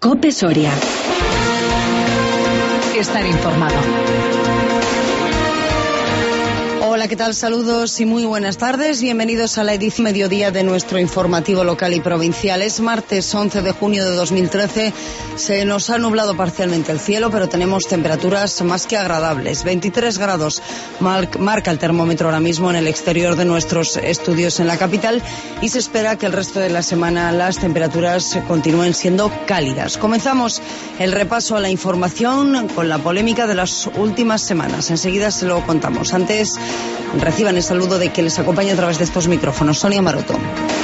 COPE Soria. Estar informado. Hola, ¿qué tal? Saludos y muy buenas tardes. Bienvenidos a la edición mediodía de nuestro informativo local y provincial. Es martes 11 de junio de 2013. Se nos ha nublado parcialmente el cielo, pero tenemos temperaturas más que agradables. 23 grados marca el termómetro ahora mismo en el exterior de nuestros estudios en la capital y se espera que el resto de la semana las temperaturas continúen siendo cálidas. Comenzamos el repaso a la información con la polémica de las últimas semanas. Enseguida se lo contamos. Antes, reciban el saludo de que les acompaña a través de estos micrófonos, Sonia Maroto.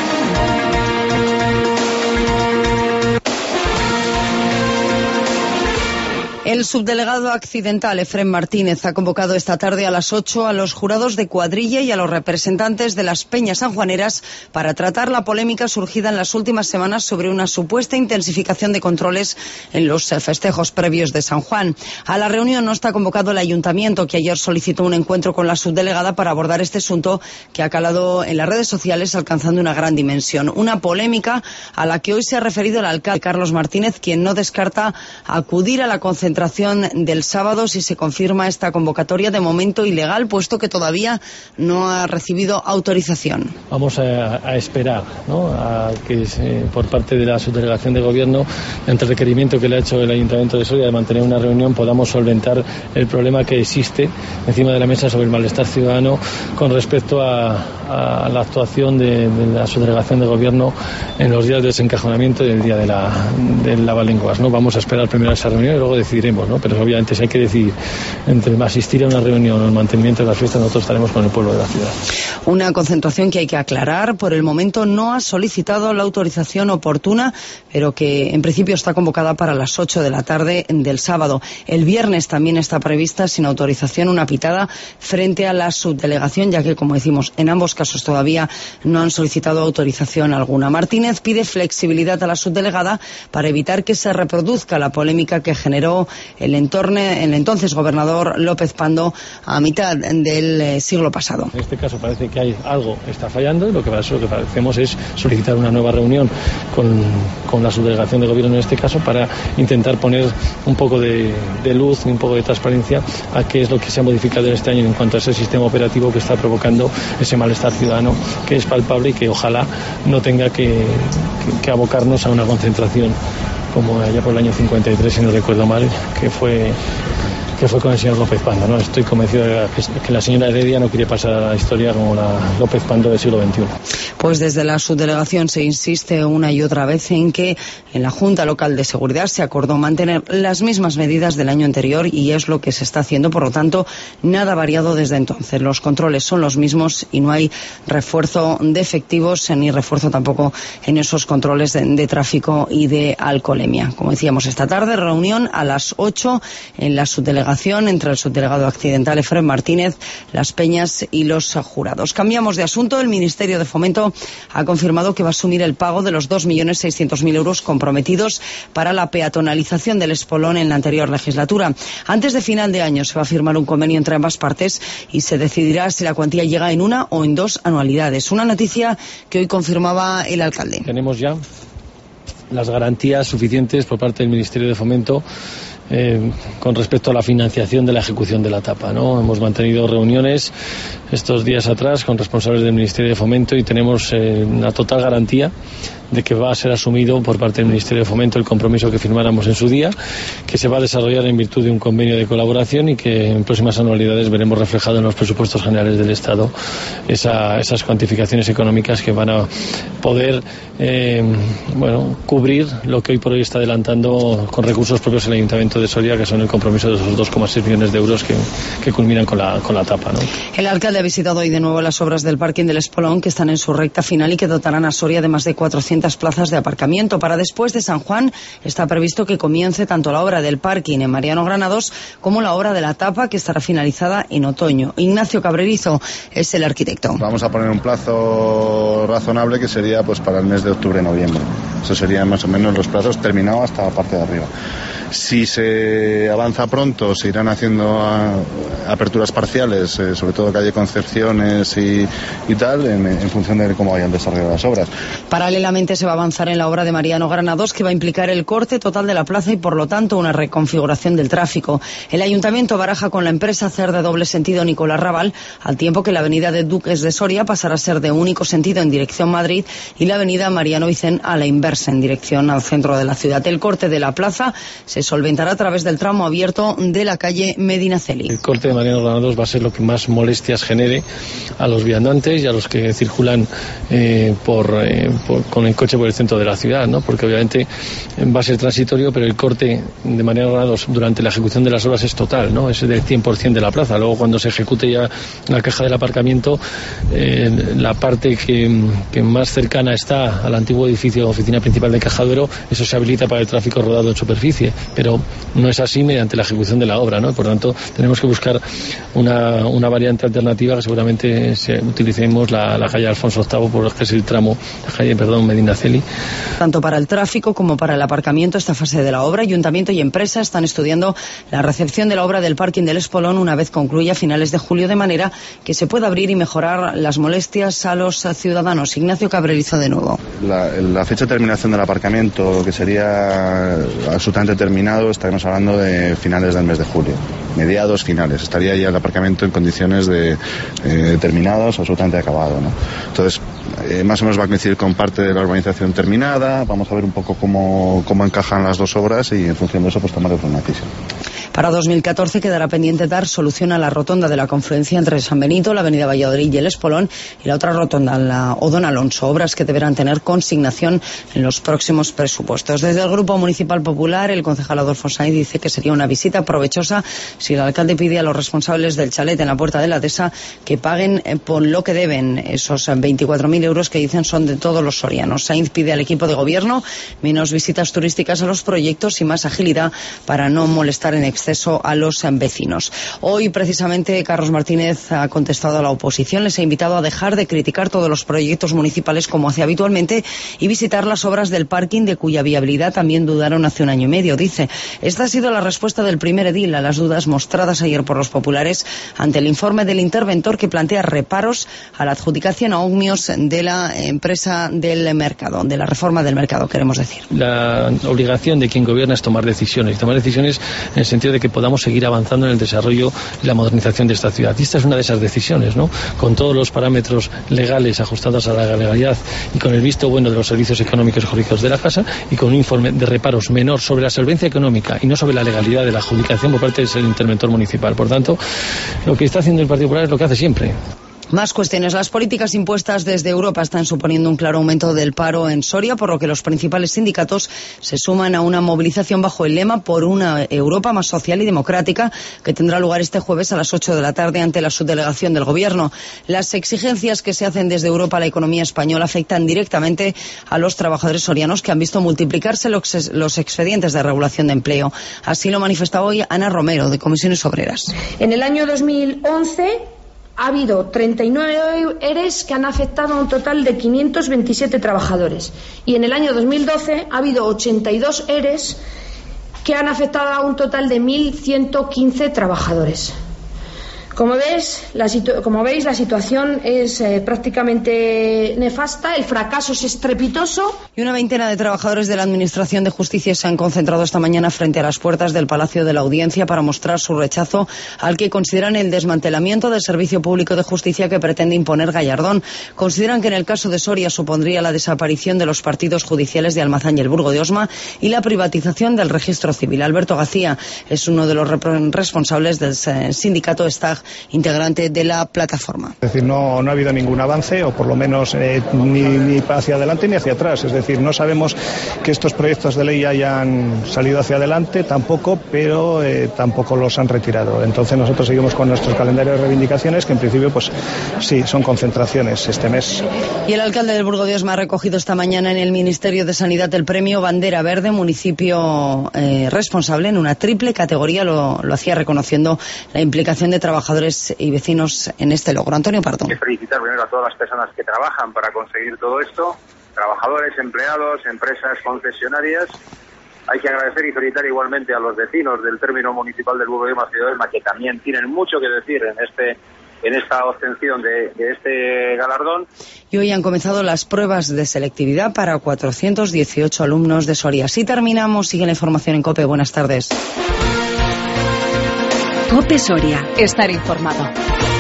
El subdelegado accidental Efrén Martínez ha convocado esta tarde a las 8 a los jurados de cuadrilla y a los representantes de las peñas sanjuaneras para tratar la polémica surgida en las últimas semanas sobre una supuesta intensificación de controles en los festejos previos de San Juan. A la reunión no está convocado el ayuntamiento, que ayer solicitó un encuentro con la subdelegada para abordar este asunto que ha calado en las redes sociales alcanzando una gran dimensión. Una polémica a la que hoy se ha referido el alcalde Carlos Martínez, quien no descarta acudir a la concentración del sábado si se confirma esta convocatoria, de momento ilegal, puesto que todavía no ha recibido autorización. Vamos a esperar, ¿no?, a que por parte de la subdelegación de gobierno, ante el requerimiento que le ha hecho el Ayuntamiento de Soria de mantener una reunión, podamos solventar el problema que existe encima de la mesa sobre el malestar ciudadano con respecto a la actuación de la subdelegación de gobierno en los días de desencajonamiento y el día de la Valenguas, ¿no? Vamos a esperar primero esa reunión y luego decidiremos, ¿no? Pero obviamente si hay que decidir entre asistir a una reunión o el mantenimiento de las fiestas, nosotros estaremos con el pueblo de la ciudad. Una concentración que hay que aclarar, por el momento no ha solicitado la autorización oportuna, pero que en principio está convocada para las 8 de la tarde del sábado. El viernes también está prevista sin autorización una pitada frente a la subdelegación, ya que, como decimos, en ambos casos todavía no han solicitado autorización alguna. Martínez pide flexibilidad a la subdelegada para evitar que se reproduzca la polémica que generó el entonces gobernador López Pando a mitad del siglo pasado. En este caso parece que hay algo está fallando y lo que hacemos es solicitar una nueva reunión con la subdelegación de gobierno en este caso para intentar poner un poco de luz y un poco de transparencia a qué es lo que se ha modificado en este año en cuanto a ese sistema operativo que está provocando ese malestar ciudadano que es palpable y que ojalá no tenga que abocarnos a una concentración como allá por el año 53, si no recuerdo mal, que fue con el señor López Pando, ¿no? Estoy convencido de que la señora Heredia no quiere pasar a la historia como la López Pando del siglo XXI. Pues desde la subdelegación se insiste una y otra vez en que en la Junta Local de Seguridad se acordó mantener las mismas medidas del año anterior y es lo que se está haciendo, por lo tanto, nada variado desde entonces. Los controles son los mismos y no hay refuerzo de efectivos ni refuerzo tampoco en esos controles de tráfico y de alcoholemia. Como decíamos, esta tarde reunión a las 8 en la subdelegación entre el subdelegado accidental Efrén Martínez, las peñas y los jurados. Cambiamos de asunto. El Ministerio de Fomento ha confirmado que va a asumir el pago de los 2.600.000 euros comprometidos para la peatonalización del Espolón en la anterior legislatura. Antes de final de año se va a firmar un convenio entre ambas partes y se decidirá si la cuantía llega en una o en dos anualidades. Una noticia que hoy confirmaba el alcalde. Tenemos ya las garantías suficientes por parte del Ministerio de Fomento con respecto a la financiación de la ejecución de la etapa, ¿no? Hemos mantenido reuniones estos días atrás con responsables del Ministerio de Fomento y tenemos una total garantía de que va a ser asumido por parte del Ministerio de Fomento el compromiso que firmáramos en su día, que se va a desarrollar en virtud de un convenio de colaboración y que en próximas anualidades veremos reflejado en los presupuestos generales del Estado esas cuantificaciones económicas que van a poder cubrir lo que hoy por hoy está adelantando con recursos propios el Ayuntamiento de Soria, que son el compromiso de esos 2,6 millones de euros que culminan con la etapa, ¿no? El alcalde ha visitado hoy de nuevo las obras del parking del Espolón, que están en su recta final y que dotarán a Soria de más de 400 plazas de aparcamiento. Para después de San Juan está previsto que comience tanto la obra del parking en Mariano Granados como la obra de la tapa, que estará finalizada en otoño. Ignacio Cabrerizo es el arquitecto. Vamos a poner un plazo razonable que sería pues para el mes de octubre-noviembre. Eso serían más o menos los plazos terminados hasta la parte de arriba. Si se avanza pronto, se irán haciendo aperturas parciales, sobre todo calle Concepciones y tal, en función de cómo vayan desarrollando las obras. Paralelamente se va a avanzar en la obra de Mariano Granados, que va a implicar el corte total de la plaza y, por lo tanto, una reconfiguración del tráfico. El Ayuntamiento baraja con la empresa hacer de doble sentido Nicolás Raval, al tiempo que la avenida de Duques de Soria pasará a ser de único sentido en dirección Madrid y la avenida Mariano Vicent a la inversa, en dirección al centro de la ciudad. El corte de la plaza se solventará a través del tramo abierto de la calle Medinaceli. El corte de Mariano Granados va a ser lo que más molestias genere a los viandantes y a los que circulan con el coche por el centro de la ciudad, ¿no? Porque obviamente va a ser transitorio, pero el corte de Mariano Granados durante la ejecución de las obras es total, ¿no? Es del 100% de la plaza. Luego, cuando se ejecute ya la caja del aparcamiento, la parte que más cercana está al antiguo edificio oficina principal de Caja Duero, eso se habilita para el tráfico rodado en superficie, pero no es así mediante la ejecución de la obra, ¿no? Por tanto, tenemos que buscar una variante alternativa, que seguramente utilicemos la calle Alfonso VIII, porque es el tramo, Medinaceli. Tanto para el tráfico como para el aparcamiento, esta fase de la obra, Ayuntamiento y empresa están estudiando la recepción de la obra del parking del Espolón una vez concluya a finales de julio, de manera que se pueda abrir y mejorar las molestias a los ciudadanos. Ignacio Cabrerizo de nuevo. La fecha de terminación del aparcamiento, que sería absolutamente terminado, estaremos hablando de finales del mes de julio, mediados finales. Estaría ya el aparcamiento en condiciones de terminados, absolutamente acabado, ¿no? Entonces, más o menos va a coincidir con parte de la urbanización terminada. Vamos a ver un poco cómo encajan las dos obras y en función de eso pues tomar una decisión. Para 2014 quedará pendiente dar solución a la rotonda de la confluencia entre San Benito, la avenida Valladolid y el Espolón, y la otra rotonda, la Odón Alonso, obras que deberán tener consignación en los próximos presupuestos. Desde el Grupo Municipal Popular, el concejal Adolfo Sainz dice que sería una visita provechosa si el alcalde pide a los responsables del chalet en la Puerta de la Dehesa que paguen por lo que deben, esos 24.000 euros que dicen son de todos los sorianos. Sainz pide al equipo de gobierno menos visitas turísticas a los proyectos y más agilidad para no molestar en exceso a los vecinos. Hoy, precisamente, Carlos Martínez ha contestado a la oposición. Les ha invitado a dejar de criticar todos los proyectos municipales como hace habitualmente y visitar las obras del parking, de cuya viabilidad también dudaron hace un año y medio. Dice, esta ha sido la respuesta del primer edil a las dudas mostradas ayer por los populares ante el informe del interventor que plantea reparos a la adjudicación a Ogmios de la empresa del mercado, de la reforma del mercado, queremos decir. La obligación de quien gobierna es tomar decisiones en el sentido de que podamos seguir avanzando en el desarrollo y la modernización de esta ciudad. Y esta es una de esas decisiones, ¿no? Con todos los parámetros legales ajustados a la legalidad y con el visto bueno de los servicios económicos y jurídicos de la Casa y con un informe de reparos menor sobre la solvencia económica y no sobre la legalidad de la adjudicación por parte del interventor municipal. Por tanto, lo que está haciendo el Partido Popular es lo que hace siempre. Más cuestiones. Las políticas impuestas desde Europa están suponiendo un claro aumento del paro en Soria, por lo que los principales sindicatos se suman a una movilización bajo el lema por una Europa más social y democrática, que tendrá lugar este jueves a las 8 de la tarde ante la subdelegación del Gobierno. Las exigencias que se hacen desde Europa a la economía española afectan directamente a los trabajadores sorianos, que han visto multiplicarse los expedientes de regulación de empleo. Así lo manifestaba hoy Ana Romero, de Comisiones Obreras. En el año 2011... ha habido 39 EREs que han afectado a un total de 527 trabajadores. Y en el año 2012 ha habido 82 EREs que han afectado a un total de 1.115 trabajadores. Como veis, la situación es prácticamente nefasta, el fracaso es estrepitoso. Y una veintena de trabajadores de la Administración de Justicia se han concentrado esta mañana frente a las puertas del Palacio de la Audiencia para mostrar su rechazo al que consideran el desmantelamiento del Servicio Público de Justicia que pretende imponer Gallardón. Consideran que en el caso de Soria supondría la desaparición de los partidos judiciales de Almazán y el Burgo de Osma y la privatización del registro civil. Alberto García es uno de los responsables del sindicato STAG, integrante de la plataforma. Es decir, no ha habido ningún avance, o por lo menos ni hacia adelante ni hacia atrás. Es decir, no sabemos que estos proyectos de ley hayan salido hacia adelante tampoco, pero tampoco los han retirado. Entonces nosotros seguimos con nuestros calendarios de reivindicaciones, que en principio pues sí, son concentraciones este mes. Y el alcalde del Burgo de Osma ha recogido esta mañana en el Ministerio de Sanidad el premio Bandera Verde, municipio responsable en una triple categoría. Lo hacía reconociendo la implicación de trabajadores y vecinos en este logro. Antonio Pardo. Quiero felicitar primero a todas las personas que trabajan para conseguir todo esto, trabajadores, empleados, empresas, concesionarias, Hay que agradecer y felicitar igualmente a los vecinos del término municipal del Burgo de Macedonia, que también tienen mucho que decir en esta obtención de este galardón. Y hoy han comenzado las pruebas de selectividad para 418 alumnos de Soria. Así terminamos. Sigue la información en COPE. Buenas tardes. COPE Soria. Estar informado.